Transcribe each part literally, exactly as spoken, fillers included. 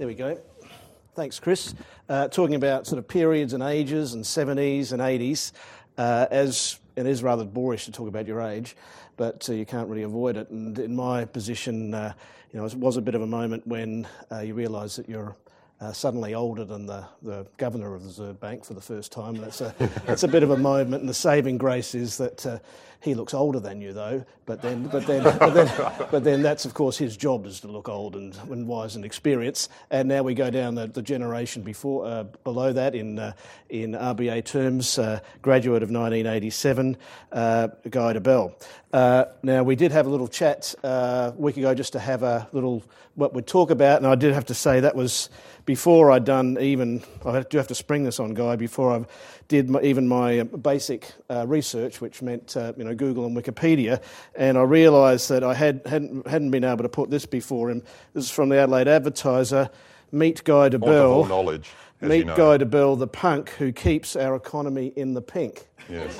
There we go. Thanks, Chris. Uh, talking about sort of periods and ages and seventies and eighties, uh, as it is rather boorish to talk about your age, but uh, you can't really avoid it. And in my position, uh, you know, it was a bit of a moment when uh, you realise that you're uh, suddenly older than the, the governor of the Reserve Bank for the first time. That's a that's a bit of a moment. And the saving grace is that uh, he looks older than you, though. But then, but then, but then, but then, that's of course his job is to look old and, and wise and experienced. And now we go down the, the generation before, uh, below that in uh, in R B A terms, uh, graduate of nineteen eighty-seven, uh, Guy Debelle. Uh, now we did have a little chat uh, a week ago just to have a little what we'd talk about, and I did have to say that was before I'd done even. I do have to spring this on Guy before I did my, even my basic uh, research, which meant uh, you know Google and Wikipedia. And I realised that I had, hadn't, hadn't been able to put this before him. This is from the Adelaide Advertiser. Meet Guy Debelle. Wonderful knowledge. Meet you know. Guy Debelle, the punk who keeps our economy in the pink. Yes.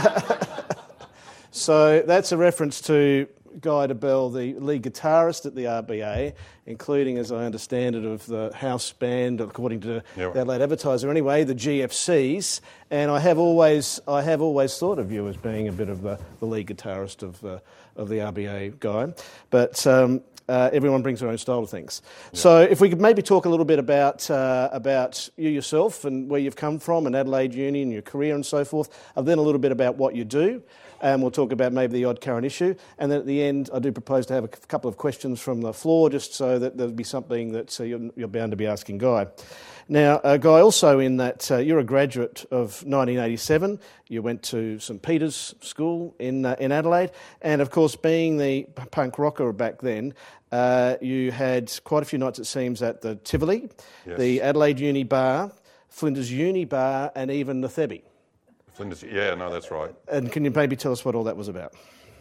So that's a reference to Guy Debelle, the lead guitarist at the R B A, including, as I understand it, of the house band, according to yep. the Adelaide Advertiser anyway, the G F Cs. And I have always I have always thought of you as being a bit of the, the lead guitarist of, uh, of the R B A guy. But um, uh, everyone brings their own style to things. Yep. So if we could maybe talk a little bit about, uh, about you yourself and where you've come from and Adelaide Uni and your career and so forth, and then a little bit about what you do. And we'll talk about maybe the odd current issue. And then at the end, I do propose to have a couple of questions from the floor, just so that there'll be something that uh, you're, you're bound to be asking Guy. Now, uh, Guy, also in that uh, you're a graduate of nineteen eighty-seven. You went to St Peter's School in uh, in Adelaide. And, of course, being the punk rocker back then, uh, you had quite a few nights, it seems, at the Tivoli, yes. the Adelaide Uni Bar, Flinders Uni Bar, and even the Thebby. Flinders, yeah, no, that's right. And can you maybe tell us what all that was about?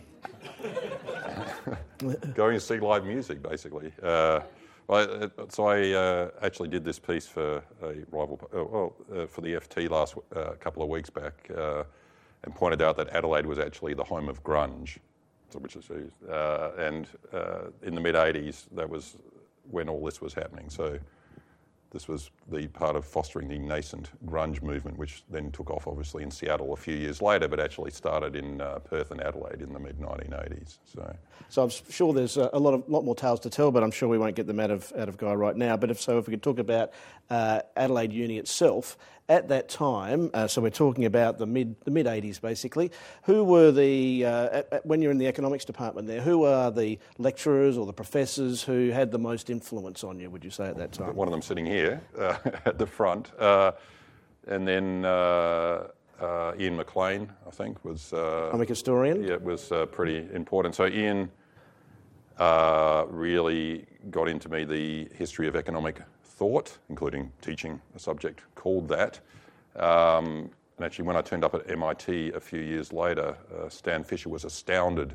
Going to see live music, basically. Uh, well, so I uh, actually did this piece for a rival, uh, well, uh, for the F T last uh, couple of weeks back, uh, and pointed out that Adelaide was actually the home of grunge, which is, uh, and uh, in the mid eighties, that was when all this was happening. So. This was the part of fostering the nascent grunge movement, which then took off, obviously, in Seattle a few years later, but actually started in uh, Perth and Adelaide in the mid nineteen eighties. So, so I'm sure there's a lot of lot more tales to tell, but I'm sure we won't get them out of out of Guy right now. But if so, if we could talk about uh, Adelaide Uni itself at that time. Uh, so we're talking about the mid the mid eighties, basically. Who were the uh, at, at, when you're in the economics department there? Who are the lecturers or the professors who had the most influence on you? Would you say at that time? One of them sitting here. Here, uh, at the front, uh, and then uh, uh, Ian McLean, I think, was uh, economic historian. Yeah, it was uh, pretty important. So Ian uh, really got into me the history of economic thought, including teaching a subject called that. Um, and actually, when I turned up at M I T a few years later, uh, Stan Fisher was astounded.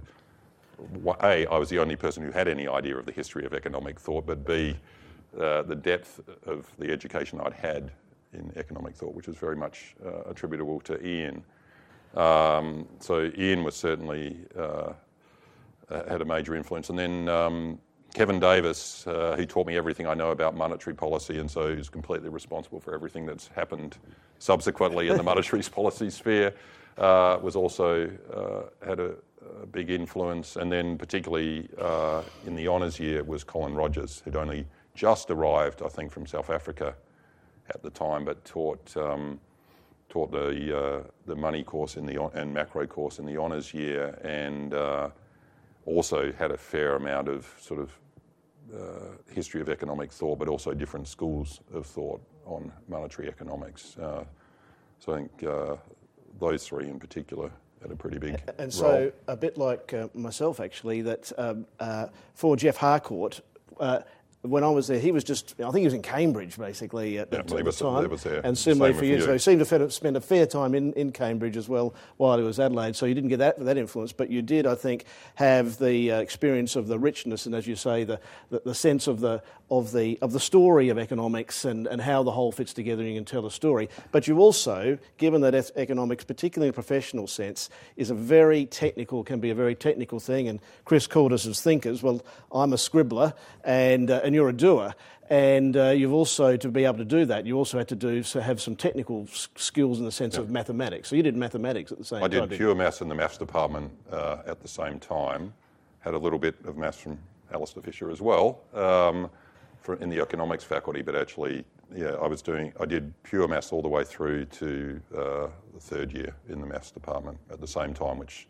A, I was the only person who had any idea of the history of economic thought, but B, Uh, the depth of the education I'd had in economic thought, which was very much uh, attributable to Ian. Um, so Ian was certainly uh, had a major influence. And then um, Kevin Davis, uh, he taught me everything I know about monetary policy, and so he's completely responsible for everything that's happened subsequently in the monetary policy sphere, uh, was also uh, had a, a big influence. And then particularly uh, in the honours year was Colin Rogers, who'd only just arrived, I think, from South Africa at the time, but taught um, taught the uh, the money course in the and macro course in the honours year, and uh, also had a fair amount of sort of uh, history of economic thought, but also different schools of thought on monetary economics. Uh, so I think uh, those three in particular had a pretty big and so role. A bit like uh, myself, actually, that um, uh, for Jeff Harcourt. Uh, When I was there, he was just, I think he was in Cambridge, basically, at, yeah, at, well, at was, the time. Was there. And similarly Same for you. you. So he seemed to spend a fair time in, in Cambridge as well while he was Adelaide. So you didn't get that that influence, but you did, I think, have the uh, experience of the richness and, as you say, the, the, the sense of the of the of the story of economics and, and how the whole fits together and you can tell a story. But you also, given that economics, particularly in a professional sense, is a very technical, can be a very technical thing. And Chris called us as thinkers. Well, I'm a scribbler, and uh, and and you're a doer. And uh, you've also, to be able to do that, you also had to do so have some technical s- skills in the sense Yeah. of mathematics. So you did mathematics at the same I time. did pure maths in the maths department uh, at the same time. Had a little bit of maths from Alistair Fisher as well um, for, in the economics faculty, but actually, yeah, I was doing. I did pure maths all the way through to uh, the third year in the maths department at the same time, which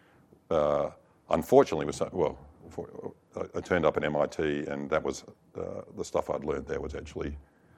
uh, unfortunately was well. For, I, I turned up at M I T, and that was uh, the stuff I'd learned there was actually.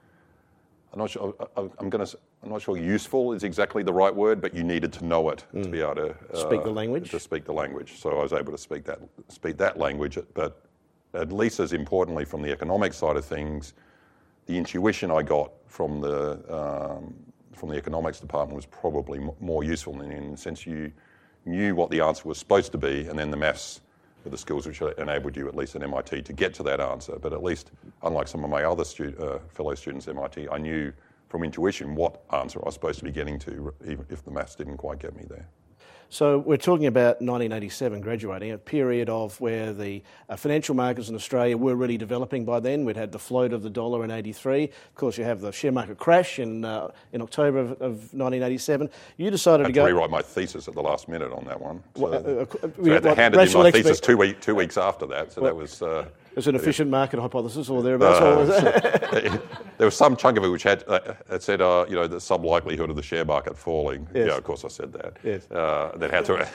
I'm not sure. I, I'm going to. I'm not sure. Useful is exactly the right word, but you needed to know it mm. to be able to uh, speak the language. To speak the language, so I was able to speak that speak that language. But at least as importantly, from the economic side of things, the intuition I got from the um, from the economics department was probably m- more useful in, in the sense you knew what the answer was supposed to be, and then the maths with the skills which enabled you, at least at M I T, to get to that answer. But at least, unlike some of my other stu- uh, fellow students at M I T, I knew from intuition what answer I was supposed to be getting to, even if the maths didn't quite get me there. So we're talking about nineteen eighty-seven graduating, a period of where the uh, financial markets in Australia were really developing by then. We'd had the float of the dollar in eighty-three. Of course, you have the share market crash in uh, in October of, of nineteen eighty-seven. You decided I had to to go... rewrite my thesis at the last minute on that one. So, Well, uh, uh, so I had to hand it in my expect- thesis two, week, two weeks after that, so well, that was... Uh, It's an efficient market hypothesis or thereabouts. Uh, or was it? There was some chunk of it which had uh, it said, uh, you know, the sub likelihood of the share market falling. Yes. Yeah, of course I said that. Yes. Uh, then had to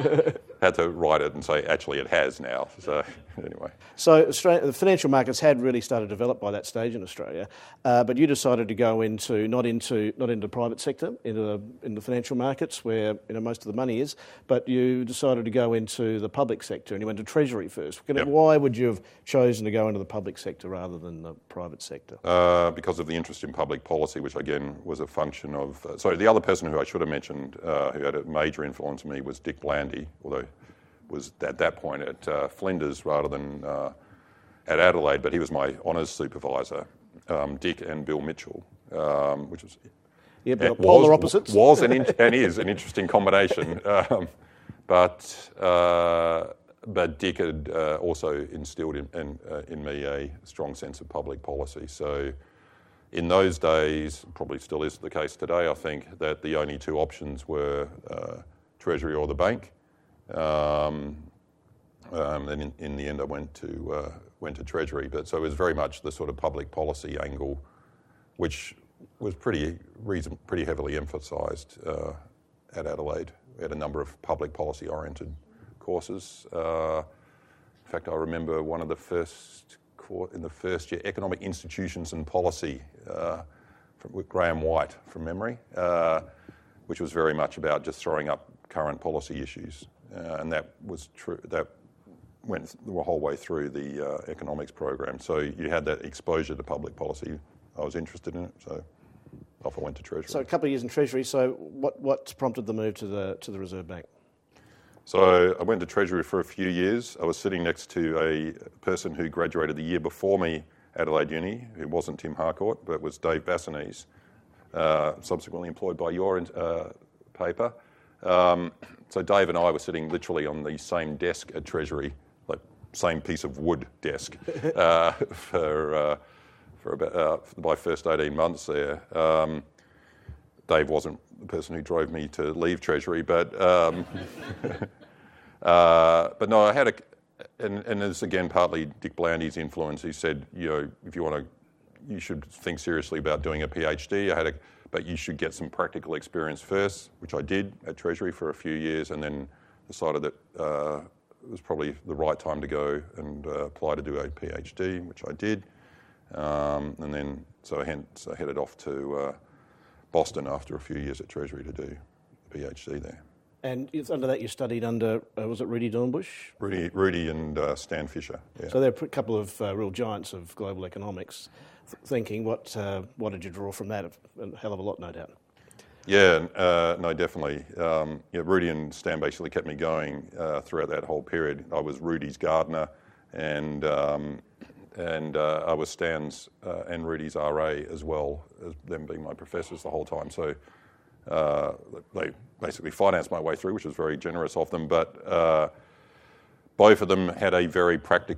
had to write it and say, actually, it has now. So anyway. So Australia, the financial markets had really started to develop by that stage in Australia, uh, but you decided to go into not into not into the private sector, into the, in the financial markets where you know most of the money is, but you decided to go into the public sector and you went to Treasury first. Yep. Why would you have chosen to go into the public sector rather than the private sector? Uh, because of the interest in public policy, which again was a function of... Uh, so the other person who I should have mentioned uh, who had a major influence on me was Dick Blandy, although was at that point at uh, Flinders rather than uh, at Adelaide, but he was my honours supervisor, um, Dick and Bill Mitchell, um, which was... Yeah, but was, polar opposites. Was and, in, and is an interesting combination. Um, but... Uh, But Dick had uh, also instilled in, in, uh, in me a strong sense of public policy. So in those days, probably still is the case today, I think, that the only two options were uh, Treasury or the bank. Um, um, and in, in the end, I went to uh, went to Treasury. But so it was very much the sort of public policy angle, which was pretty reason, pretty heavily emphasised uh, at Adelaide. We had a number of public policy oriented courses. Uh, in fact, I remember one of the first course in the first year, Economic Institutions and Policy, uh, from, with Graham White from memory, uh, which was very much about just throwing up current policy issues, uh, and that was true. That went the whole way through the uh, economics program. So you had that exposure to public policy. I was interested in it, so off I went to Treasury. So a couple of years in Treasury. So what what prompted the move to the to the Reserve Bank? So I went to Treasury for a few years. I was sitting next to a person who graduated the year before me at Adelaide Uni, who wasn't Tim Harcourt, but was Dave Bassanese, uh, subsequently employed by your uh, paper. Um, so Dave and I were sitting literally on the same desk at Treasury, like same piece of wood desk, uh, for uh, for about uh, for my first eighteen months there. Um, Dave wasn't the person who drove me to leave Treasury, but um, uh, but no, I had a, and, and it's again partly Dick Blandy's influence. He said, you know, if you want to, you should think seriously about doing a PhD. I had a, but you should get some practical experience first, which I did at Treasury for a few years, and then decided that uh, it was probably the right time to go and uh, apply to do a PhD, which I did, um, and then so I, hence I headed off to Uh, Boston after a few years at Treasury to do a PhD there. And under that you studied under, uh, was it Rudy Dornbush? Rudy, Rudy and uh, Stan Fisher, yeah. So they're a couple of uh, real giants of global economics. Th- thinking, what uh, what did you draw from that? A hell of a lot, no doubt. Yeah, uh, no, definitely. Um, yeah, Rudy and Stan basically kept me going uh, throughout that whole period. I was Rudy's gardener, and um, and uh, I was Stan's uh, and Rudy's R A as well, as them being my professors the whole time. So uh, they basically financed my way through, which was very generous of them. But uh, both of them had a very practical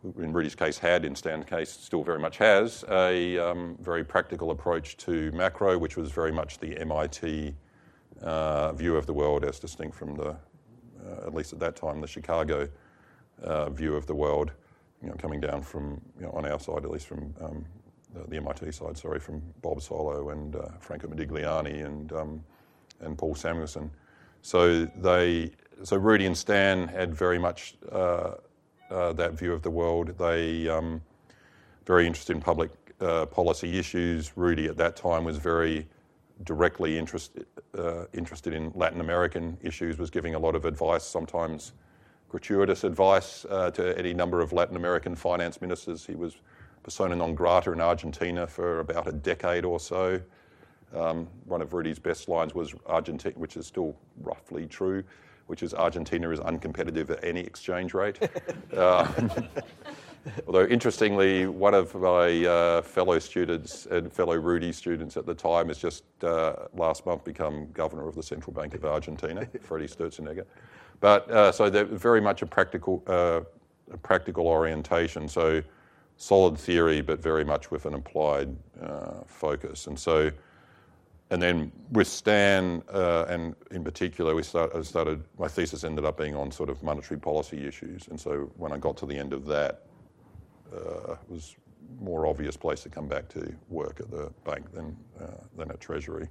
in Rudy's case had, in Stan's case still very much has, a um, very practical approach to macro, which was very much the M I T uh, view of the world as distinct from the, uh, at least at that time, the Chicago uh, view of the world, you know, coming down from, you know, on our side, at least from um, the, the M I T side, sorry, from Bob Solow and uh, Franco Modigliani and um, and Paul Samuelson. So they, so Rudy and Stan had very much uh, uh, that view of the world. They um, very interested in public uh, policy issues. Rudy at that time was very directly interested uh, interested in Latin American issues. Was giving a lot of advice, sometimes gratuitous advice, uh, to any number of Latin American finance ministers. He was persona non grata in Argentina for about a decade or so. Um, one of Rudy's best lines was Argentina, which is still roughly true, which is Argentina is uncompetitive at any exchange rate. uh, although interestingly, one of my uh, fellow students and fellow Rudy students at the time has just uh, last month become governor of the Central Bank of Argentina, Freddie Sturzenegger. But uh, so they're very much a practical, uh, a practical orientation. So solid theory, but very much with an applied uh, focus. And so. And then with Stan, uh, and in particular, we start, I started, my thesis ended up being on sort of monetary policy issues. And so when I got to the end of that, uh, it was a more obvious place to come back to work at the bank than, uh, than at Treasury.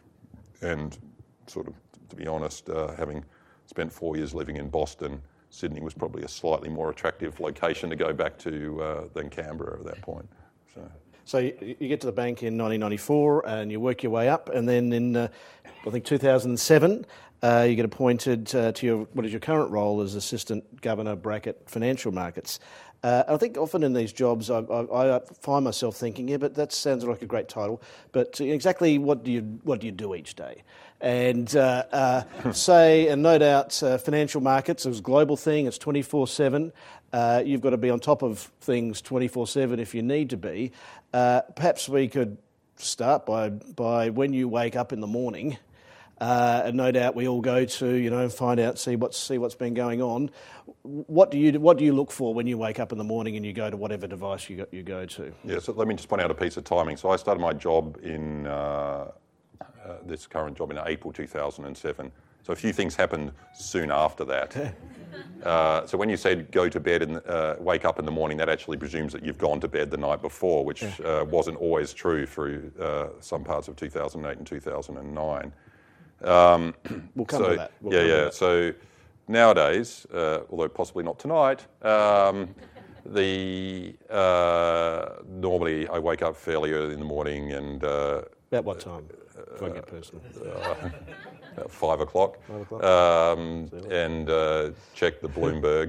And sort of, to be honest, uh, having spent four years living in Boston, Sydney was probably a slightly more attractive location to go back to uh, than Canberra at that point. So. So you, you get to the bank in nineteen ninety-four and you work your way up, and then in, uh, I think, two thousand seven, uh, you get appointed uh, to your, what is your current role as Assistant Governor bracket Financial Markets. Uh, I think often in these jobs I, I, I find myself thinking, yeah, but that sounds like a great title, but exactly what do you what do you do each day? And uh, uh, say, and no doubt, uh, financial markets is a global thing, it's twenty-four seven. Uh, you've got to be on top of things twenty-four seven if you need to be. Uh, perhaps we could start by by when you wake up in the morning, uh, and no doubt we all go to, you know, find out, see what's see what's been going on. What do you what do you look for when you wake up in the morning and you go to whatever device you go, you go to? Yeah, so let me just point out a piece of timing. So I started my job in uh, uh, this current job in April two thousand seven. So a few things happened soon after that. Uh, so when you said go to bed and uh, wake up in the morning, that actually presumes that you've gone to bed the night before, which uh, wasn't always true through uh, some parts of two thousand eight and two thousand nine. Um, we'll come so, to that. We'll yeah, come yeah. To that. So nowadays, uh, although possibly not tonight, um, the uh, normally I wake up fairly early in the morning and. Uh, About what time? If I get personal. Uh, About five o'clock, Five o'clock. Um, and uh, check the Bloomberg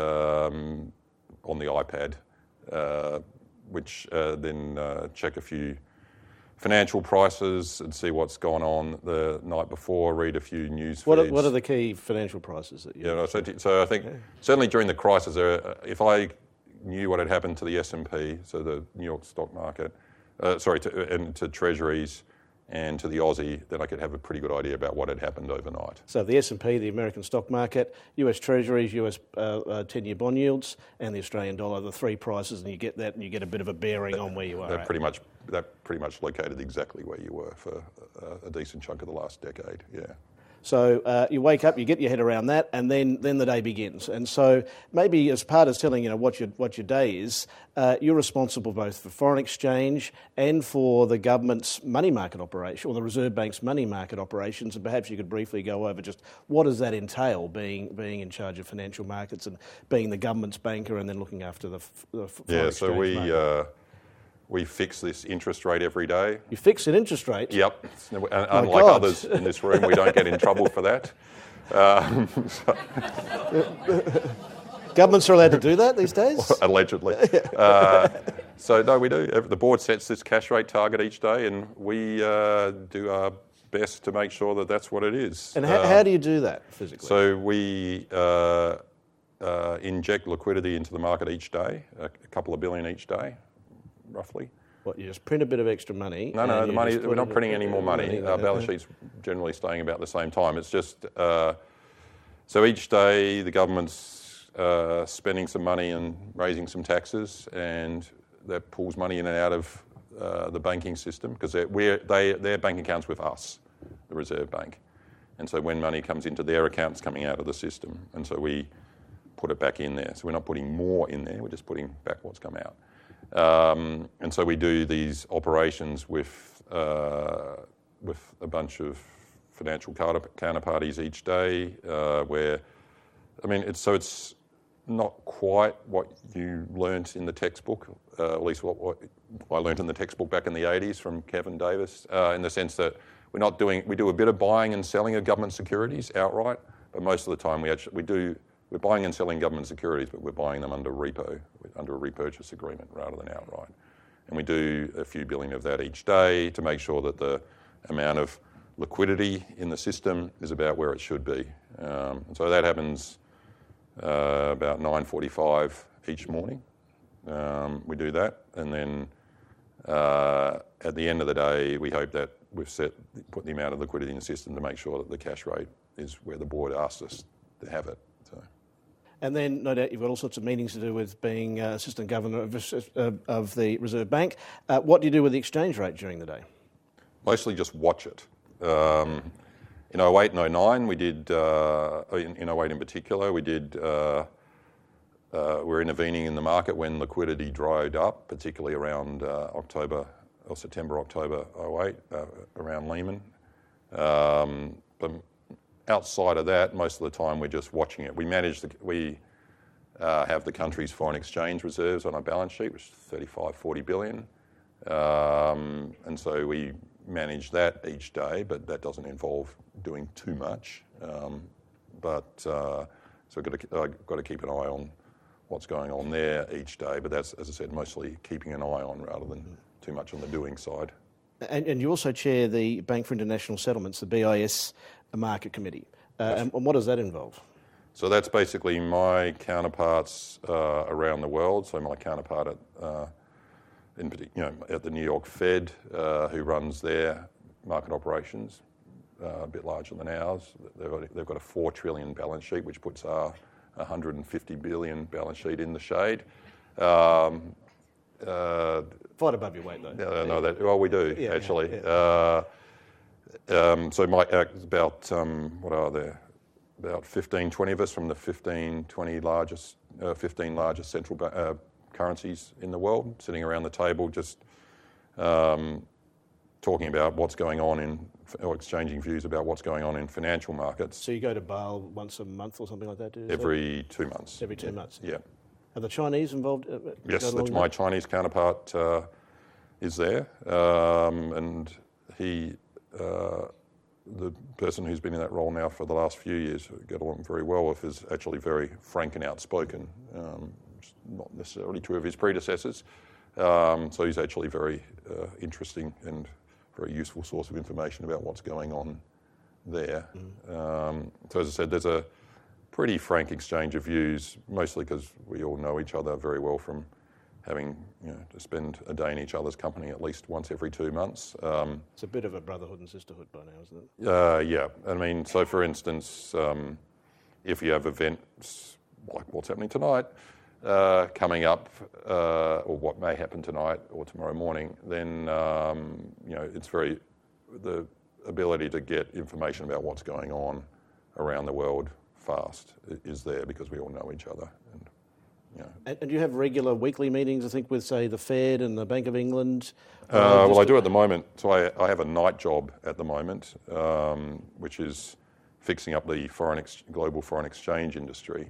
um, on the iPad, uh, which uh, then uh, check a few financial prices and see what's gone on the night before, read a few news feeds. What are, what are the key financial prices that you... Yeah, no, so, so I think yeah. certainly during the crisis, there, if I knew what had happened to the S and P, so the New York stock market, uh, sorry, to, and to treasuries, and to the Aussie, then I could have a pretty good idea about what had happened overnight. So the S and P, the American stock market, U S Treasuries, U S uh, uh, ten-year bond yields, and the Australian dollar, the three prices, and you get that, and you get a bit of a bearing that, on where you are. That at. pretty much that pretty much located exactly where you were for a, a decent chunk of the last decade. Yeah. So uh, you wake up, you get your head around that, and then, then the day begins. And so maybe as part of telling you know what your what your day is, uh, you're responsible both for foreign exchange and for the government's money market operation, or the Reserve Bank's money market operations. And perhaps you could briefly go over just what does that entail, being being in charge of financial markets and being the government's banker, and then looking after the, the foreign yeah. exchange So we. market. Uh, We fix this interest rate every day. You fix an interest rate? Yep. Unlike God. others in this room, we don't get in trouble for that. Um, so. Governments are allowed to do that these days? Allegedly. Uh, so, no, we do. The board sets this cash rate target each day, and we uh, do our best to make sure that that's what it is. And how, uh, how do you do that physically? So we uh, uh, inject liquidity into the market each day, a couple of billion each day. Roughly. What, you just print a bit of extra money? No, no, the money, we're not it, printing any more money. money. Our balance sheet's generally staying about the same time. It's just, uh, so each day the government's uh, spending some money and raising some taxes, and that pulls money in and out of uh, the banking system because they're, we're, they, their bank accounts with us, the Reserve Bank. And so when money comes into their accounts, coming out of the system. And so we put it back in there. So we're not putting more in there, we're just putting back what's come out. Um, and so we do these operations with uh, with a bunch of financial counterparties each day uh, where, I mean, it's, so it's not quite what you learnt in the textbook, uh, at least what, what I learnt in the textbook back in the eighties from Kevin Davis, uh, in the sense that we're not doing, we do a bit of buying and selling of government securities outright, but most of the time we actually, we do, we're buying and selling government securities, but we're buying them under repo, under a repurchase agreement rather than outright. And we do a few billion of that each day to make sure that the amount of liquidity in the system is about where it should be. Um, and so that happens uh, about nine forty-five each morning. Um, we do that, and then uh, at the end of the day, we hope that we've set put the amount of liquidity in the system to make sure that the cash rate is where the board asked us to have it. So. And then, no doubt, you've got all sorts of meetings to do with being uh, Assistant Governor of, uh, of the Reserve Bank. Uh, what do you do with the exchange rate during the day? Mostly just watch it. Um, in oh eight and oh nine, we did, uh, in, in oh eight in particular, we did, uh, uh, we were intervening in the market when liquidity dried up, particularly around uh, October, or September, October oh eight, uh, around Lehman. Um, but outside of that, most of the time we're just watching it. We manage, the, we uh, have the country's foreign exchange reserves on our balance sheet, which is thirty-five, forty billion. Um, and so we manage that each day, but that doesn't involve doing too much. Um, but uh, so I've got to, I've got to keep an eye on what's going on there each day. But that's, as I said, mostly keeping an eye on rather than too much on the doing side. And, and you also chair the Bank for International Settlements, the B I S Market Committee. Uh, and, and what does that involve? So that's basically my counterparts uh, around the world. So my counterpart at uh, in you know, at the New York Fed, uh, who runs their market operations, uh, a bit larger than ours. They've got, they've got a four trillion balance sheet, which puts our one hundred fifty billion balance sheet in the shade. Um, uh, Fight above your weight, though. Uh, no, that, well, we do, yeah, actually. Yeah, yeah. Uh, um, so my, uh, about, um, what are there? About fifteen, twenty of us from the fifteen, twenty largest, uh, fifteen largest central ba- uh, currencies in the world, sitting around the table just um, talking about what's going on in, or exchanging views about what's going on in financial markets. So you go to Basel once a month or something like that, do you? Every two months. Every two yeah. months? Yeah. Are the Chinese involved? Uh, yes, that's my Chinese counterpart uh, is there. Um, and he, uh, the person who's been in that role now for the last few years, who I get along very well with, is actually very frank and outspoken. Um, not necessarily true of his predecessors. Um, so he's actually very uh, interesting and very useful source of information about what's going on there. Mm. Um, so as I said, there's a pretty frank exchange of views, mostly because we all know each other very well from having you know, to spend a day in each other's company at least once every two months. Um, it's a bit of a brotherhood and sisterhood by now, isn't it? Uh, yeah. I mean, so for instance, um, if you have events like what's happening tonight, Uh, coming up, uh, or what may happen tonight or tomorrow morning, then um, you know it's very the ability to get information about what's going on around the world fast is there because we all know each other. And, you know. and, and you have regular weekly meetings, I think, with say the Fed and the Bank of England. Uh, uh, well, I do at the moment. So I, I have a night job at the moment, um, which is fixing up the foreign ex- global foreign exchange industry.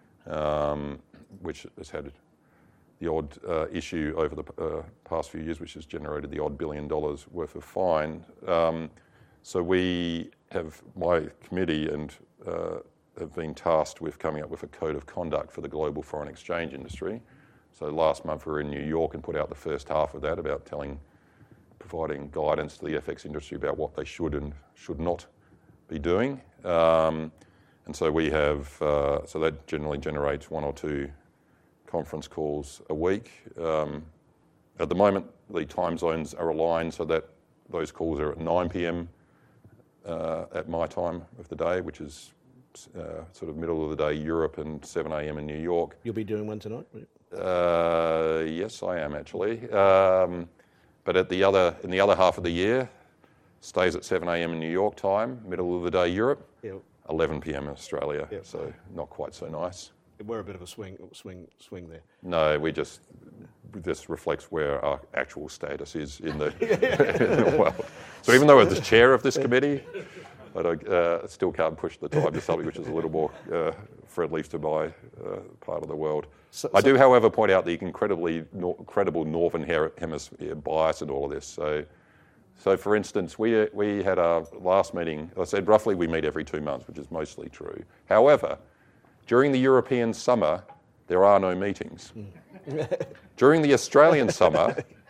Um, which has had the odd uh, issue over the uh, past few years, which has generated the odd billion dollars worth of fine. Um, so we have, my committee and uh, have been tasked with coming up with a code of conduct for the global foreign exchange industry. So last month we were in New York and put out the first half of that about telling, providing guidance to the F X industry about what they should and should not be doing. Um, And so we have, uh, so that generally generates one or two conference calls a week. Um, at the moment, the time zones are aligned so that those calls are at nine p.m. Uh, at my time of the day, which is uh, sort of middle of the day Europe and seven a.m. in New York. You'll be doing one tonight? Uh, yes, I am actually. Um, but at the other in the other half of the year, stays at seven a.m. in New York time, middle of the day Europe, Yep. eleven p.m. in Australia. Yep. So not quite so nice. We're a bit of a swing, swing, swing there. No, we just this reflects where our actual status is in the, in the world. So even though I'm the chair of this committee, I don't, uh, still can't push the time to something which is a little more uh, friendly to my uh, part of the world. So, I so do, however, point out the incredibly no, credible Northern Hemisphere bias in all of this. So, so for instance, we we had our last meeting. I said roughly we meet every two months, which is mostly true. However, during the European summer, there are no meetings. During the Australian summer,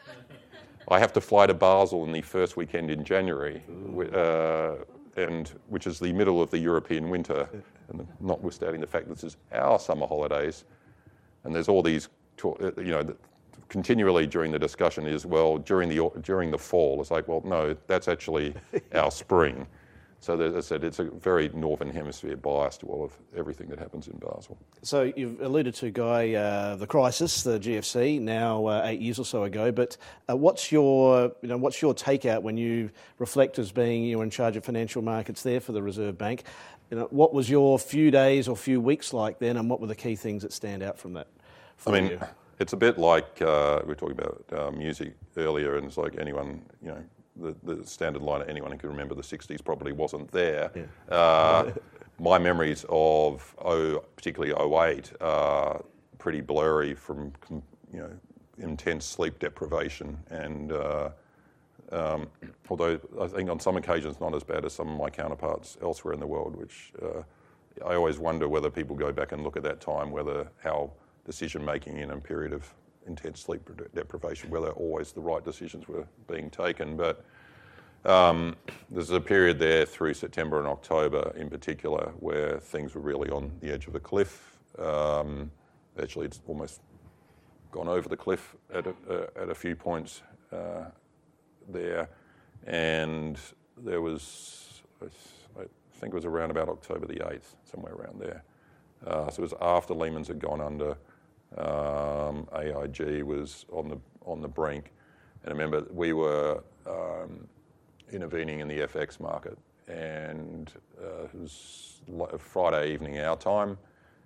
I have to fly to Basel in the first weekend in January, uh, and which is the middle of the European winter, and notwithstanding the fact this is our summer holidays, and there's all these, you know, continually during the discussion is, well, during the during the fall, it's like, well, no, that's actually our spring. So as I said, it's a very Northern Hemisphere bias to all of everything that happens in Basel. So you've alluded to, Guy, uh, the crisis, the G F C, now uh, eight years or so ago. But uh, what's your, you know, what's your takeout when you reflect as being you're in charge of financial markets there for the Reserve Bank? You know, what was your few days or few weeks like then, and what were the key things that stand out from that? I mean, you? It's a bit like uh, we were talking about uh, music earlier, and it's like anyone, you know. The, the standard line of anyone who can remember the sixties probably wasn't there. Yeah. Uh, my memories of, oh, particularly oh eight, are pretty blurry from, you know, intense sleep deprivation. And uh, um, although I think on some occasions not as bad as some of my counterparts elsewhere in the world, which uh, I always wonder whether people go back and look at that time, whether how decision making in a period of intense sleep deprivation, whether always the right decisions were being taken. But um, there's a period there through September and October in particular where things were really on the edge of a cliff. Um, actually, it's almost gone over the cliff at a, uh, at a few points uh, there. And there was, I think it was around about October the eighth, somewhere around there. Uh, so it was after Lehman's had gone under. Um, A I G was on the on the brink, and I remember we were um, intervening in the F X market, and uh, it was a Friday evening our time,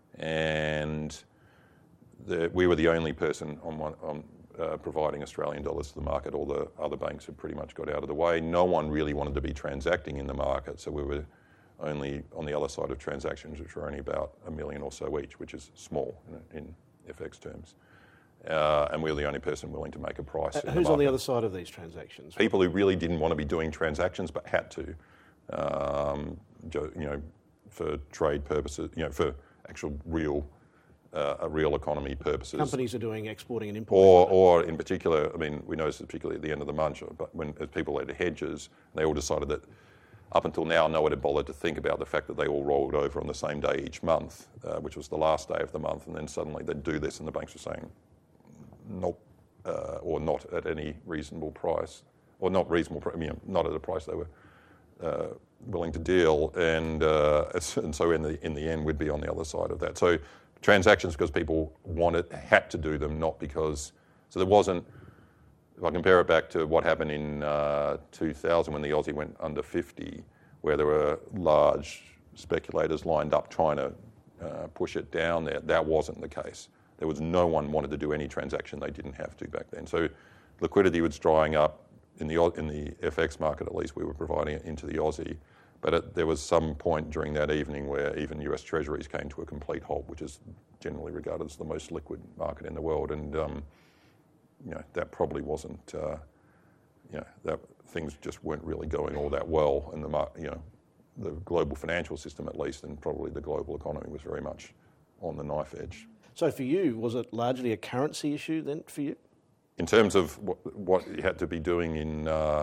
and the, we were the only person on one on uh, providing Australian dollars to the market. All the other banks had pretty much got out of the way. No one really wanted to be transacting in the market, so we were only on the other side of transactions, which were only about a million or so each, which is small in, in F X terms. Uh, and we were the only person willing to make a price. Uh, in who's the on the other side of these transactions? People who really didn't want to be doing transactions but had to, um, you know, for trade purposes, you know, for actual real, uh, real economy purposes. Companies are doing exporting and importing. Or, or in particular, I mean, we noticed particularly at the end of the month, but when as people had hedges, they all decided that up until now, no one had bothered to think about the fact that they all rolled over on the same day each month, uh, which was the last day of the month, and then suddenly they'd do this, and the banks were saying, nope, uh, or not at any reasonable price, or not reasonable, I mean, not at a price they were uh, willing to deal, and uh, and so in the in the end, we'd be on the other side of that. So transactions because people wanted, had to do them, not because, so there wasn't. If I compare it back to what happened in uh, two thousand when the Aussie went under fifty, where there were large speculators lined up trying to uh, push it down there, that wasn't the case. There was no one wanted to do any transaction they didn't have to back then. So liquidity was drying up in the in the F X market, at least we were providing it into the Aussie. But it, there was some point during that evening where even U S Treasuries came to a complete halt, which is generally regarded as the most liquid market in the world. And um, you know, that probably wasn't, uh, you know, that things just weren't really going all that well in the, you know, the global financial system at least, and probably the global economy was very much on the knife edge. So for you, was it largely a currency issue then for you? In terms of what, what you had to be doing in uh,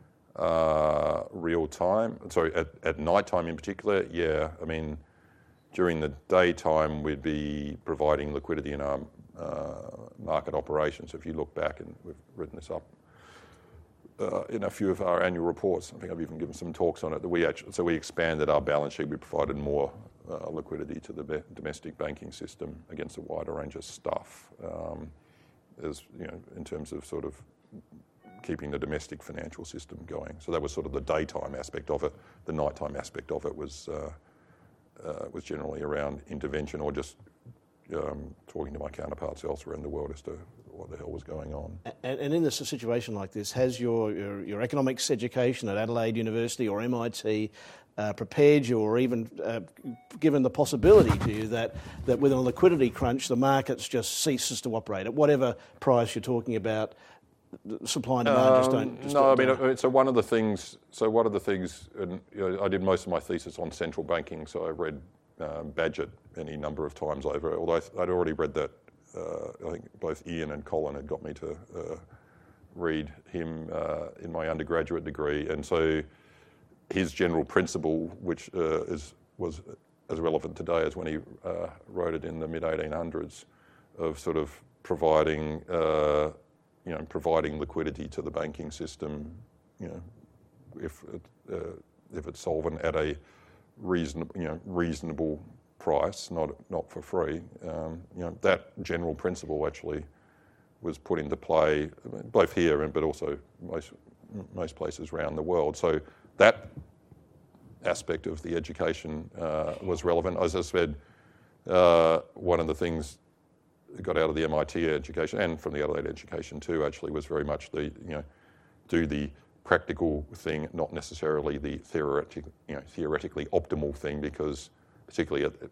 uh, real time, sorry, at, at night time in particular, yeah, I mean, during the daytime we'd be providing liquidity in our Uh, market operations. If you look back, and we've written this up uh, in a few of our annual reports, I think I've even given some talks on it, that we actually, so we expanded our balance sheet, we provided more uh, liquidity to the be- domestic banking system against a wider range of stuff, um, as you know, in terms of sort of keeping the domestic financial system going. So that was sort of the daytime aspect of it. The nighttime aspect of it was uh, uh, was generally around intervention or just um, talking to my counterparts elsewhere in the world as to what the hell was going on. And, and in this, a situation like this, has your, your, your economics education at Adelaide University or M I T uh, prepared you, or even uh, given the possibility to you that, that with a liquidity crunch, the markets just ceases to operate at whatever price you're talking about? Supply and demand um, just don't. Just no, don't I mean, so one of the things. So one of the things, and you know, I did most of my thesis on central banking, so I read um, Bagehot any number of times over. Although I'd already read that, uh, I think both Ian and Colin had got me to uh, read him uh, in my undergraduate degree, and so his general principle, which uh, is was as relevant today as when he uh, wrote it in the mid eighteen hundreds, of sort of providing. Uh, you know, providing liquidity to the banking system, you know, if it, uh, if it's solvent at a reasonable, you know, reasonable price, not not for free. Um, you know, that general principle actually was put into play both here and but also most most places around the world. So that aspect of the education uh, was relevant. As I said, uh, one of the things got out of the M I T education and from the Adelaide education too, actually, was very much the, you know, do the practical thing, not necessarily the theoretic, you know, theoretically optimal thing, because particularly at,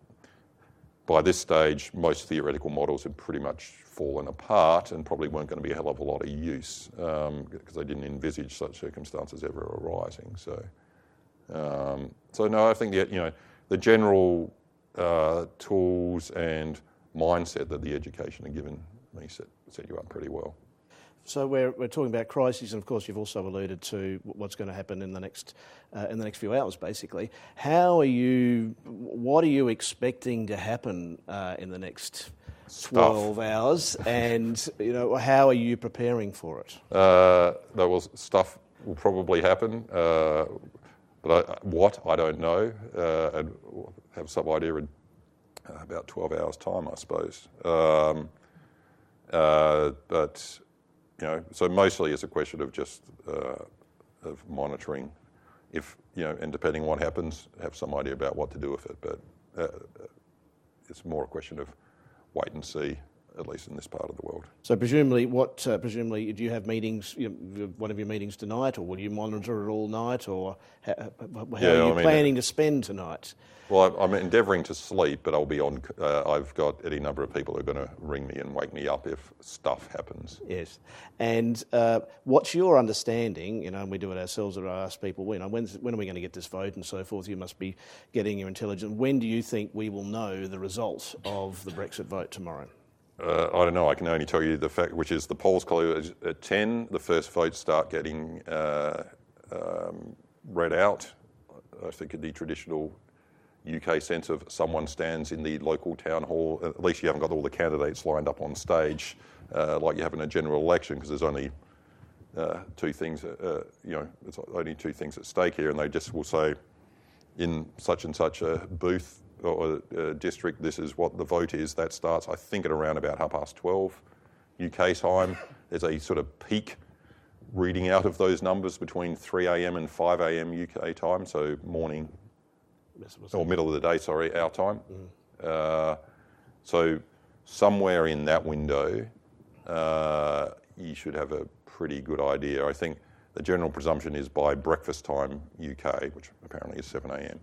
by this stage, most theoretical models had pretty much fallen apart and probably weren't going to be a hell of a lot of use um, because they didn't envisage such circumstances ever arising. So, um, so no, I think that, you know, the general uh, tools and mindset that the education had given me set, set you up pretty well. So we're we're talking about crises, and of course you've also alluded to what's going to happen in the next uh, in the next few hours. Basically, how are you? What are you expecting to happen uh, in the next twelve stuff. hours? And you know, how are you preparing for it? Uh, there will stuff will probably happen, uh, but I, what I don't know, uh, and have some idea in about twelve hours time, I suppose. Um, uh, but, you know, so mostly it's a question of just uh, of monitoring. If, you know, and depending on what happens, have some idea about what to do with it. But uh, it's more a question of wait and see, at least in this part of the world. So presumably, what uh, presumably do you have meetings? You know, one of your meetings tonight, or will you monitor it all night, or how, how yeah, are you I mean, planning to spend tonight? Well, I'm endeavouring to sleep, but I'll be on. Uh, I've got any number of people who are going to ring me and wake me up if stuff happens. Yes, and uh, what's your understanding? You know, and we do it ourselves. Or I ask people, you know, when's, when are we going to get this vote and so forth? You must be getting your intelligence. When do you think we will know the result of the Brexit vote tomorrow? Uh, I don't know. I can only tell you the fact, which is the polls close at ten. The first votes start getting uh, um, read out. I think in the traditional U K sense of someone stands in the local town hall. At least you haven't got all the candidates lined up on stage uh, like you have in a general election, because there's only uh, two things. Uh, you know, there's only two things at stake here, and they just will say, in such and such a booth or a district, this is what the vote is. That starts, I think, at around about half past twelve U K time. There's a sort of peak reading out of those numbers between three a.m. and five a.m. U K time, so morning or middle of the day, sorry, our time. Mm. Uh, so somewhere in that window, uh, you should have a pretty good idea. I think the general presumption is by breakfast time U K, which apparently is seven a.m.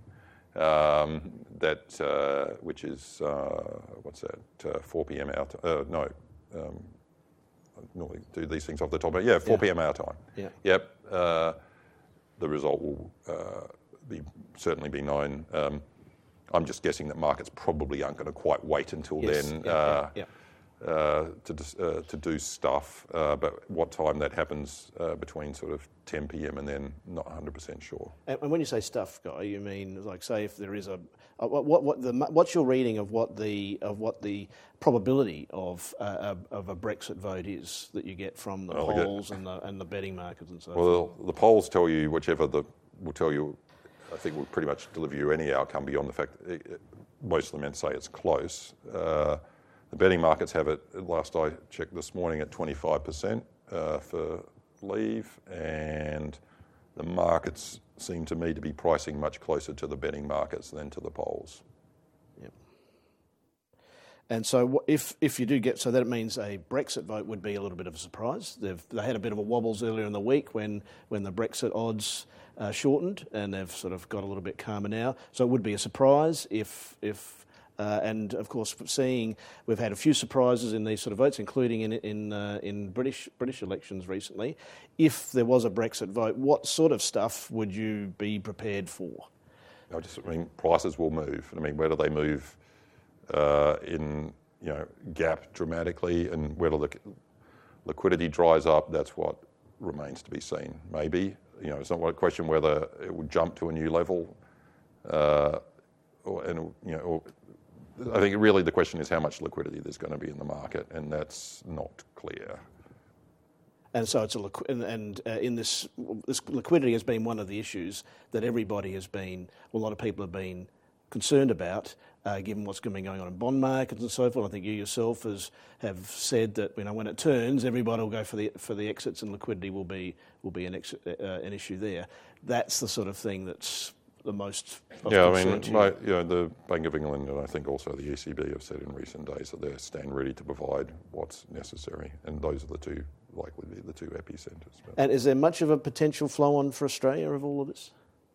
Um, that uh, which is uh, what's that? Uh, four p.m. our time. Uh, no, um, I normally do these things off the top. But yeah, four p.m. our time. Yeah. Yep. Uh, the result will uh, be certainly be known. Um, I'm just guessing that markets probably aren't going to quite wait until yes. then. Yeah, uh, yeah, yeah. Uh, to uh, to do stuff, uh, but what time that happens uh, between sort of ten p.m. and then not one hundred percent sure. And, and when you say stuff, Guy, you mean like say if there is a, a what what the what's your reading of what the of what the probability of uh, of a Brexit vote is that you get from the well, polls and the and the betting markets and so well, forth? Well, the polls tell you whichever the will tell you I think will pretty much deliver you any outcome beyond the fact that it, it, most of the men say it's close. Uh, the betting markets have it, last I checked this morning, at twenty-five percent uh, for leave, and the markets seem to me to be pricing much closer to the betting markets than to the polls. Yep. And so if if you do get, so that means a Brexit vote would be a little bit of a surprise. They've they had a bit of a wobbles earlier in the week when, when the Brexit odds uh, shortened, and they've sort of got a little bit calmer now. So it would be a surprise if if uh, and of course seeing we've had a few surprises in these sort of votes, including in in uh, in British British elections recently. If there was a Brexit vote, what sort of stuff would you be prepared for? I just I mean prices will move. I mean, where do they move? Uh, in you know gap dramatically, and whether the liquidity dries up, that's what remains to be seen. Maybe you know it's not a question whether it would jump to a new level, uh, or and you know or, I think really the question is how much liquidity there's going to be in the market, and that's not clear. And so it's a liqu- and, and uh, in this this liquidity has been one of the issues that everybody has been, well, a lot of people have been concerned about, uh, given what's going going on in bond markets and so forth. I think you yourself has have said that you know when it turns, everybody will go for the for the exits, and liquidity will be will be an ex- uh, an issue there. That's the sort of thing that's the most of yeah. concern I mean, to my, you. you know, the Bank of England and I think also the E C B have said in recent days that they stand ready to provide what's necessary, and those are the two likely be the two epicenters. But And is there much of a potential flow on for Australia of all of this?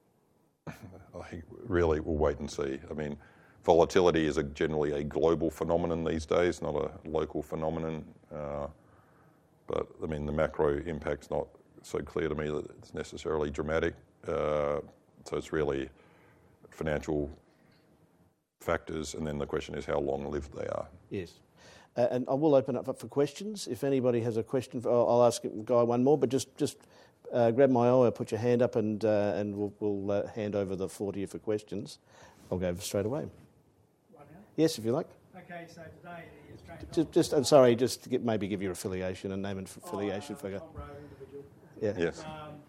I think really we'll wait and see. I mean, volatility is a, generally a global phenomenon these days, not a local phenomenon. Uh, but I mean, the macro impact's not so clear to me that it's necessarily dramatic. Uh, so it's really financial factors, and then the question is how long-lived they are. Yes. Uh, and I will open up for questions. If anybody has a question, for, I'll, I'll ask Guy one more, but just just uh, grab my eye or put your hand up, and uh, and we'll, we'll uh, hand over the floor to you for questions. I'll go straight away. Right now? Yes, if you like. Okay, so today the Australian Just, just I'm sorry, just to get, maybe give your affiliation and name and affiliation oh, uh, for Tom Rowe, individual. Yeah. Yes.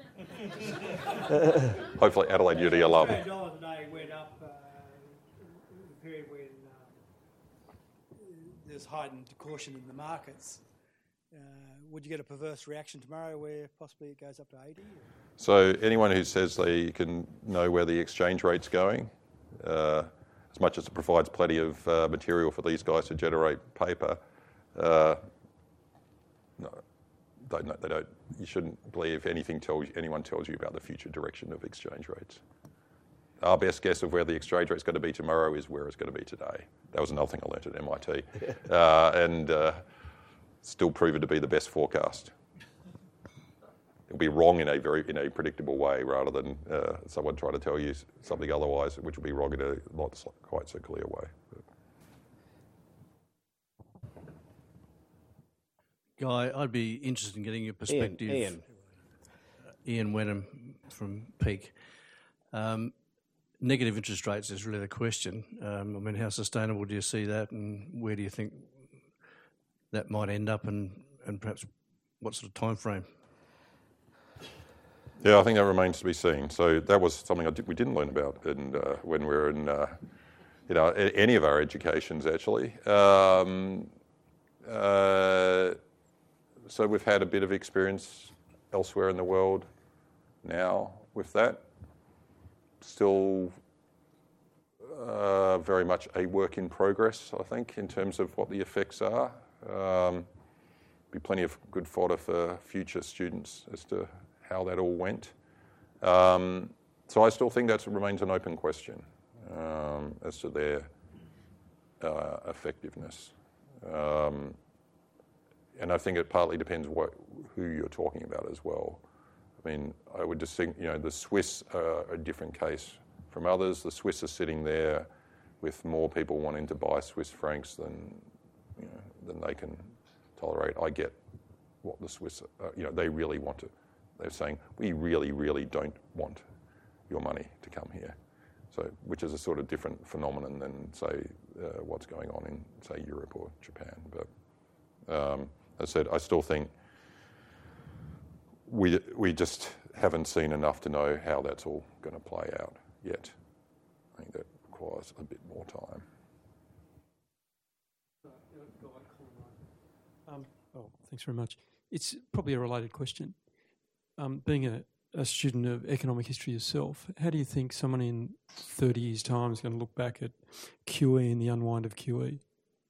Um, Hopefully Adelaide Uni will love the it. Australian dollar today went up uh, in the period when um, there's heightened caution in the markets. Uh, would you get a perverse reaction tomorrow where possibly it goes up to eighty? So anyone who says they can know where the exchange rate's going, uh, as much as it provides plenty of uh, material for these guys to generate paper, uh, no, they don't, they don't. You shouldn't believe anything tells anyone tells you about the future direction of exchange rates. Our best guess of where the exchange rate's going to be tomorrow is where it's going to be today. That was another thing I learnt at M I T, uh, and uh, still proven to be the best forecast. It'll be wrong in a very in a predictable way, rather than uh, someone trying to tell you something otherwise, which will be wrong in a not quite so clear way. But. Guy, I'd be interested in getting your perspective. Ian. Ian. Uh, Ian Wenham from Peak. Um, negative interest rates is really the question. Um, I mean, how sustainable do you see that, and where do you think that might end up, and, and perhaps what sort of time frame? Yeah, I think that remains to be seen. So that was something I did, we didn't learn about in, uh, when we were in, uh, you know, any of our educations actually. Um, uh, so we've had a bit of experience elsewhere in the world now with that. Still uh, very much a work in progress, I think, in terms of what the effects are. Um, be plenty of good fodder for future students as to how that all went. Um, so I still think that remains an open question um, as to their uh, effectiveness. Um, and I think it partly depends what who you're talking about as well. I mean, I would just think, you know, the Swiss are a different case from others. The Swiss are sitting there with more people wanting to buy Swiss francs than, you know, than they can tolerate. I get what the Swiss, uh, you know, they really want to. They're saying, we really, really don't want your money to come here. So, which is a sort of different phenomenon than, say, uh, what's going on in, say, Europe or Japan. But um, as I said, I still think we we just haven't seen enough to know how that's all going to play out. yet. I think that requires a bit more time. Um, oh, thanks very much. It's probably a related question. Um, being a, a student of economic history yourself, how do you think someone in thirty years' time is going to look back at Q E and the unwind of Q E,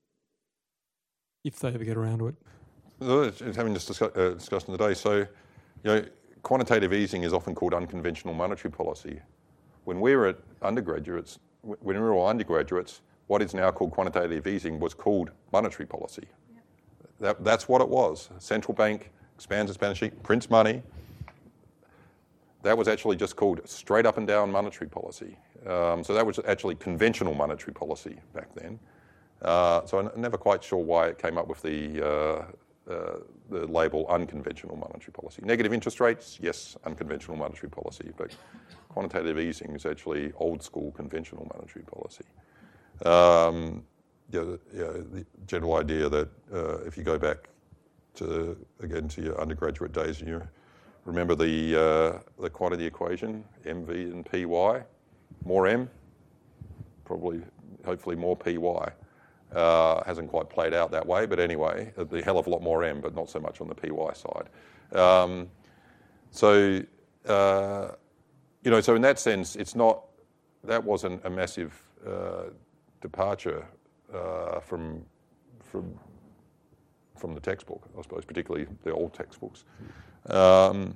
if they ever get around to it? It's having this discuss, uh, discussion today. So, you know, quantitative easing is often called unconventional monetary policy. When we were at undergraduates, when we were all undergraduates, what is now called quantitative easing was called monetary policy. Yep. That, that's what it was. Central bank expands its balance sheet, prints money. That was actually just called straight up and down monetary policy. Um, so that was actually conventional monetary policy back then. Uh, so I'm never quite sure why it came up with the uh, uh, the label unconventional monetary policy. Negative interest rates, yes, unconventional monetary policy, but quantitative easing is actually old school conventional monetary policy. Um, yeah, yeah, the general idea that uh, if you go back to again to your undergraduate days and you remember the uh, the quantity equation, M V and P Y, more M, probably hopefully more P Y. Uh, hasn't quite played out that way, but anyway, the hell of a lot more M, but not so much on the P Y side. Um, so, uh, you know, so in that sense, it's not, that wasn't a massive uh, departure uh, from, from, from the textbook, I suppose, particularly the old textbooks. Um,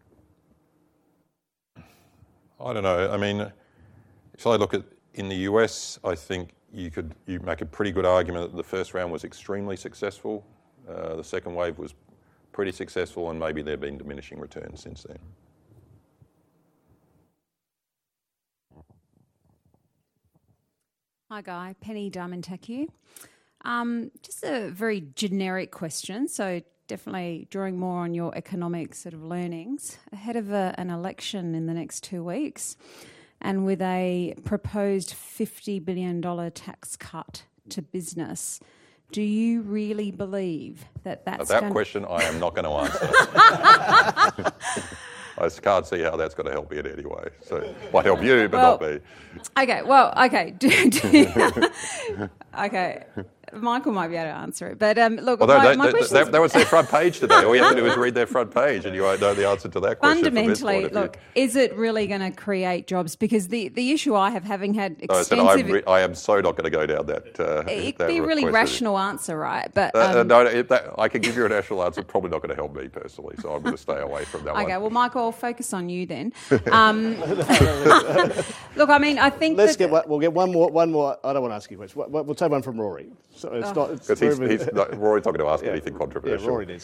I don't know, I mean, if I look at, in the U S, I think you could you make a pretty good argument that the first round was extremely successful. Uh, the second wave was pretty successful, and maybe there have been diminishing returns since then. Hi, Guy. Penny Diamond Tech here. Um, just a very generic question, so definitely drawing more on your economic sort of learnings. Ahead of a, an election in the next two weeks, and with a proposed fifty billion dollars tax cut to business, do you really believe that that's That going question I am not going to answer. I just can't see how that's going to help me in any way. So it might help you, but well, not me. Okay, well, okay. Do, do, okay. Michael might be able to answer it. But um, look, Although my, that, my that, question that, that was their front page today. All you have to do is read their front page and you won't know the answer to that question. Fundamentally, from look, is it really going to create jobs? Because the, the issue I have, having had No, I said extensive... I'm re- I am so not going to go down that uh, It'd that be a really question. rational answer, right? But Uh, uh, um, no, if that, I can give you a rational answer. Probably not going to help me personally, so I'm going to stay away from that one. Okay, well, Michael, I'll focus on you then. Um, look, I mean, I think Let's that... get one, we'll get one more. One more. I don't want to ask you a question. We'll take one from Rory. So it's Oh. not. It's Because he's, very- he's not, Rory's not going to ask yeah, anything yeah, controversial. Rory needs.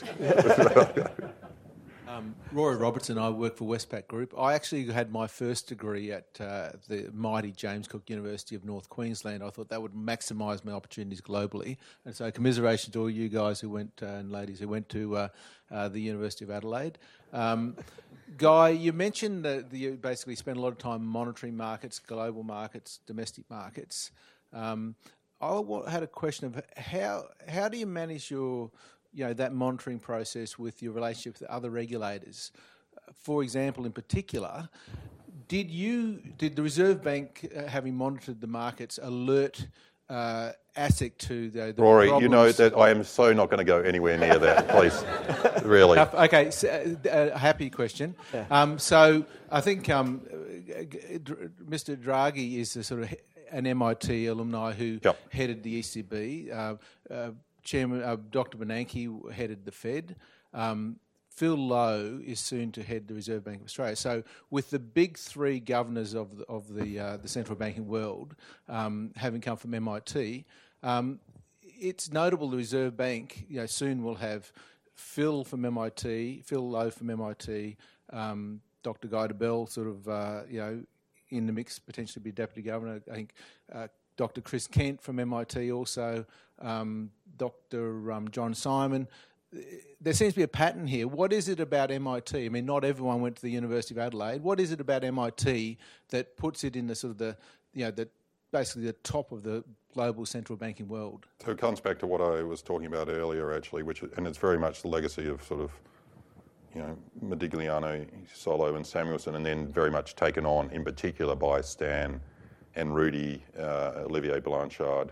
Um, Rory Robertson, I work for Westpac Group. I actually had my first degree at uh, the mighty James Cook University of North Queensland. I thought that would maximise my opportunities globally. And so commiseration to all you guys who went, uh, and ladies who went to uh, uh, the University of Adelaide. Um, Guy, you mentioned that you basically spent a lot of time monitoring markets, global markets, domestic markets. Um, I had a question of how how do you manage your you know that monitoring process with your relationship with other regulators? For example, in particular, did you did the Reserve Bank, uh, having monitored the markets, alert uh, ASIC to the, the Rory, problems? you know that I am so not going to go anywhere near that, please. Really. Okay, so, uh, a happy question. Yeah. Um, so I think um, Mister Draghi is the sort of an M I T alumni who yep. headed the E C B. Uh, uh, Chairman uh, Doctor Bernanke headed the Fed. Um, Phil Lowe is soon to head the Reserve Bank of Australia. So, with the big three governors of the, of the uh, the central banking world um, having come from M I T, um, it's notable the Reserve Bank, you know, soon will have Phil from M I T, Phil Lowe from M I T, um, Doctor Guy Debelle, sort of, uh, you know, in the mix, potentially be deputy governor. I think uh, Doctor Chris Kent from M I T also, um, Doctor Um, John Simon. There seems to be a pattern here. What is it about M I T? I mean, not everyone went to the University of Adelaide. What is it about M I T that puts it in the sort of the, you know, the basically the top of the global central banking world? So it comes back to what I was talking about earlier, actually, which and it's very much the legacy of sort of, you know, Modigliani, Solow and Samuelson, and then very much taken on in particular by Stan and Rudy, uh, Olivier Blanchard,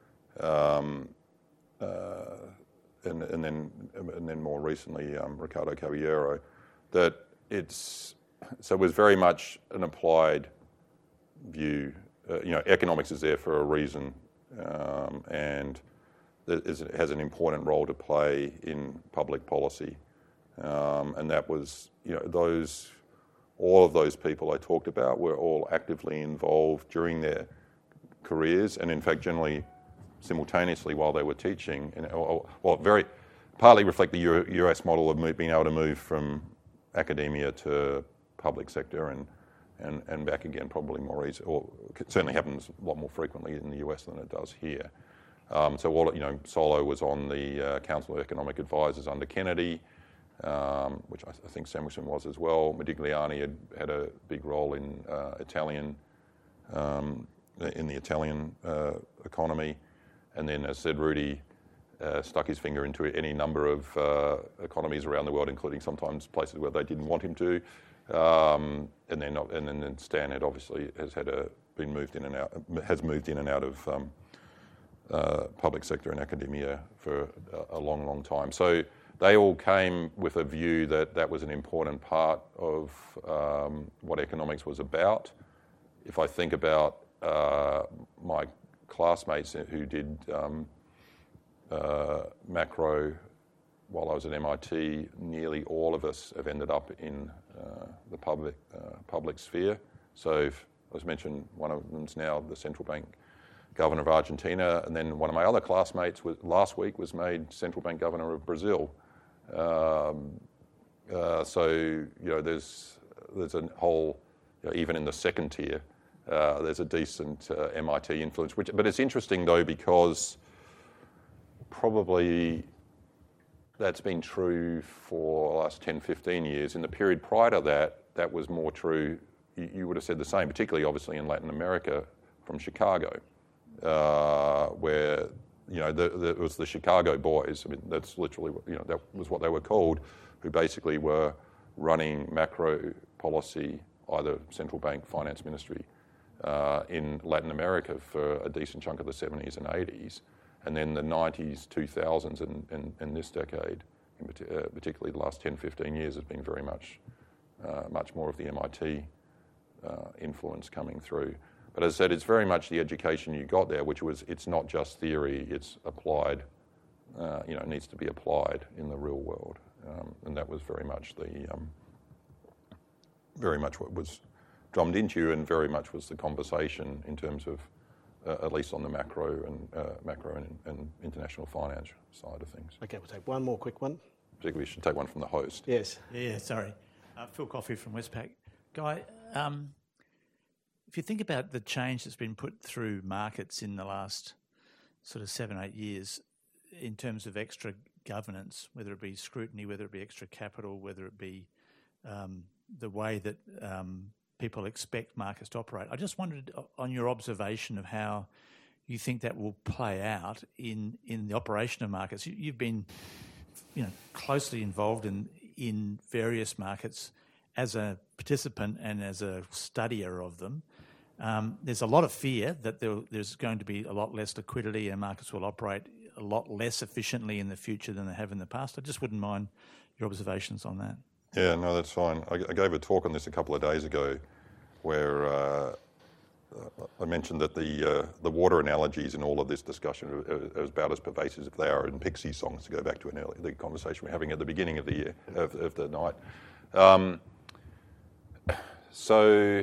um, uh, and, and then and then more recently um, Ricardo Caballero, that it's so it was very much an applied view. Uh, you know, economics is there for a reason, um, and it has an important role to play in public policy, um, and that was, you know, those. All of those people I talked about were all actively involved during their careers, and in fact, generally simultaneously while they were teaching. And, well, very partly reflect the U S model of being able to move from academia to public sector and and, and back again, probably more easy, or it certainly happens a lot more frequently in the U S than it does here. Um, so, all you know, Solow was on the uh, Council of Economic Advisors under Kennedy. Um, which I, I think Samuelson was as well. Modigliani had had a big role in uh, Italian, um, in the Italian uh, economy, and then, as said, Rudy uh, stuck his finger into any number of uh, economies around the world, including sometimes places where they didn't want him to. Um, and then, and then Stan had obviously has had a been moved in and out, has moved in and out of um, uh, public sector and academia for a, a long, long time. So. They all came with a view that that was an important part of um, what economics was about. If I think about uh, my classmates who did um, uh, macro while I was at M I T, nearly all of us have ended up in uh, the public uh, public sphere. So, as mentioned, one of them's now the central bank governor of Argentina, and then one of my other classmates was, last week was made central bank governor of Brazil. Um, uh, so, you know, there's there's a whole, you know, even in the second tier, uh, there's a decent uh, M I T influence. Which, but it's interesting though, because probably that's been true for the last ten, fifteen years. In the period prior to that, that was more true. You, you would have said the same, particularly obviously in Latin America from Chicago, uh, where you know, the, the, it was the Chicago boys. I mean, that's literally, you know, that was what they were called, who basically were running macro policy, either central bank, finance ministry, uh, in Latin America for a decent chunk of the seventies and eighties. And then the nineties, two thousands, and, and, and this decade, in uh, particularly the last ten, fifteen years, has been very much, uh, much more of the M I T uh, influence coming through. But as I said, it's very much the education you got there, which was, it's not just theory, it's applied, uh, you know, it needs to be applied in the real world. Um, and that was very much the, um, very much what was drummed into you, and very much was the conversation in terms of, uh, at least on the macro and uh, macro and, and international finance side of things. Okay, we'll take one more quick one. Particularly, we should take one from the host. Yes. Yeah, sorry. Uh, Phil Coffey from Westpac. Guy, um, if you think about the change that's been put through markets in the last sort of seven, eight years in terms of extra governance, whether it be scrutiny, whether it be extra capital, whether it be um, the way that um, people expect markets to operate, I just wondered on your observation of how you think that will play out in, in the operation of markets. You, you've been, you know, closely involved in in various markets as a participant and as a studier of them. Um, there's a lot of fear that there, there's going to be a lot less liquidity and markets will operate a lot less efficiently in the future than they have in the past. I just wouldn't mind your observations on that. Yeah, no, that's fine. I, I gave a talk on this a couple of days ago where uh, I mentioned that the uh, the water analogies in all of this discussion are, are about as pervasive as they are in Pixie songs, to go back to an early, the conversation we we're having at the beginning of the year, of, of the night. Um, so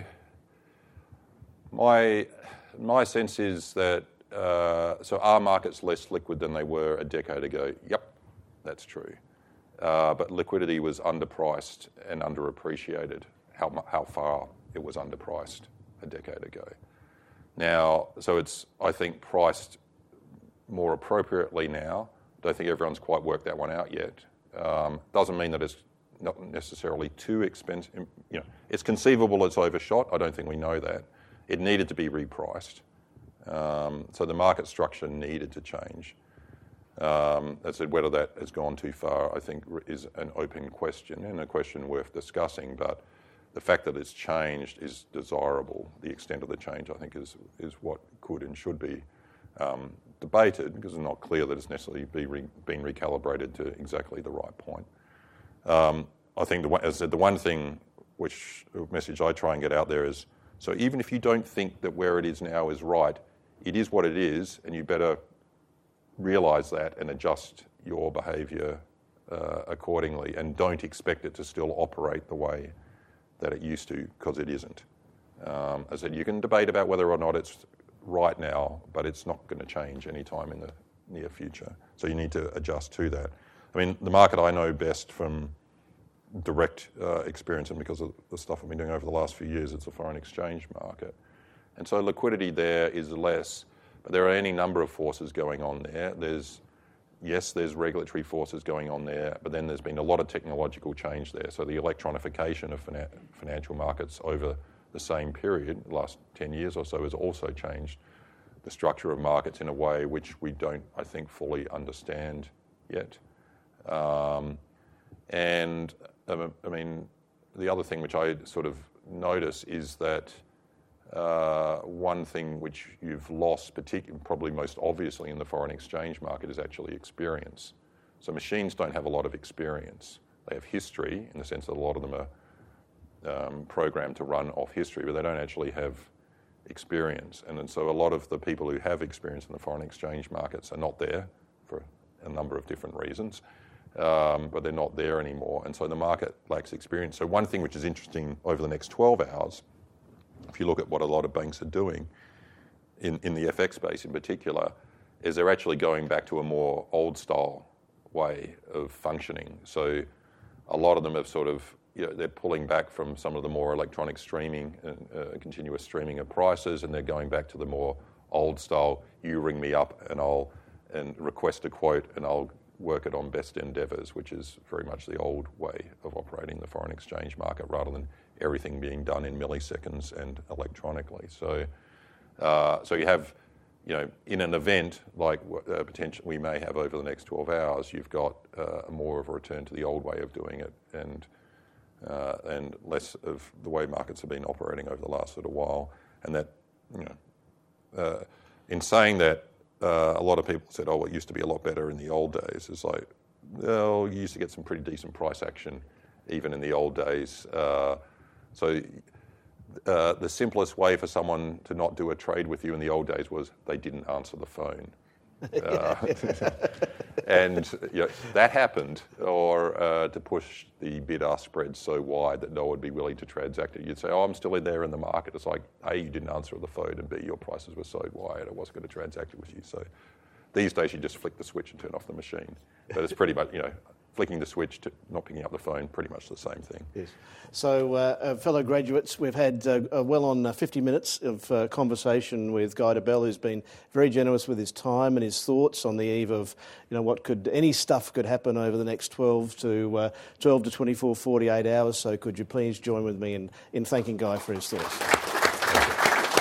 my my sense is that, uh, so are markets less liquid than they were a decade ago? Yep, that's true. Uh, but liquidity was underpriced and underappreciated, how, how far it was underpriced a decade ago. Now, so it's, I think, priced more appropriately now. Don't think everyone's quite worked that one out yet. Um, doesn't mean that it's not necessarily too expensive. You know, it's conceivable it's overshot. I don't think we know that. It needed to be repriced. Um, so the market structure needed to change. Um, as I said, whether that has gone too far, I think, is an open question and a question worth discussing. But the fact that it's changed is desirable. The extent of the change, I think, is is what could and should be um, debated, because it's not clear that it's necessarily be re- been recalibrated to exactly the right point. Um, I think, the one, as I said, the one thing which a message I try and get out there is, so even if you don't think that where it is now is right, it is what it is, and you better realise that and adjust your behaviour uh, accordingly, and don't expect it to still operate the way that it used to, because it isn't. Um, as I said, you can debate about whether or not it's right now, but it's not going to change any time in the near future. So you need to adjust to that. I mean, the market I know best from direct uh, experience, and because of the stuff I've been doing over the last few years, it's a foreign exchange market. And so liquidity there is less, but there are any number of forces going on there. There's, yes, there's regulatory forces going on there, but then there's been a lot of technological change there. So the electronification of finan- financial markets over the same period, the last ten years or so, has also changed the structure of markets in a way which we don't, I think, fully understand yet. Um, and, um, I mean, the other thing which I sort of notice is that uh, one thing which you've lost, particularly, probably most obviously in the foreign exchange market, is actually experience. So machines don't have a lot of experience. They have history, in the sense that a lot of them are um, programmed to run off history, but they don't actually have experience. And, and so a lot of the people who have experience in the foreign exchange markets are not there for a number of different reasons. Um, but they're not there anymore, and so the market lacks experience. So one thing which is interesting over the next twelve hours, if you look at what a lot of banks are doing in, in the F X space in particular, is they're actually going back to a more old-style way of functioning. So a lot of them have sort of, you know, they're pulling back from some of the more electronic streaming and uh, continuous streaming of prices, and they're going back to the more old-style, you ring me up and I'll and request a quote and I'll work it on best endeavours, which is very much the old way of operating the foreign exchange market, rather than everything being done in milliseconds and electronically. So, uh, so you have, you know, in an event like uh, potential we may have over the next twelve hours, you've got uh, more of a return to the old way of doing it, and uh, and less of the way markets have been operating over the last little while. And that, you know, uh, in saying that, Uh, a lot of people said, oh, it used to be a lot better in the old days. It's like, well, you used to get some pretty decent price action even in the old days. Uh, so uh, the simplest way for someone to not do a trade with you in the old days was they didn't answer the phone. Uh, and you know, that happened, or uh, to push the bid-ask spread so wide that no one would be willing to transact it. You'd say, oh, I'm still in there in the market. It's like, A, you didn't answer the phone, and B, your prices were so wide I wasn't going to transact it with you. So these days you just flick the switch and turn off the machine. But it's pretty much, you know, flicking the switch to not picking up the phone, pretty much the same thing. Yes. So, uh, uh, fellow graduates, we've had uh, uh, well on uh, fifty minutes of uh, conversation with Guy Debelle, who's been very generous with his time and his thoughts on the eve of, you know, what could, any stuff could happen over the next twelve to twenty-four, forty-eight hours. So could you please join with me in, in thanking Guy for his thoughts.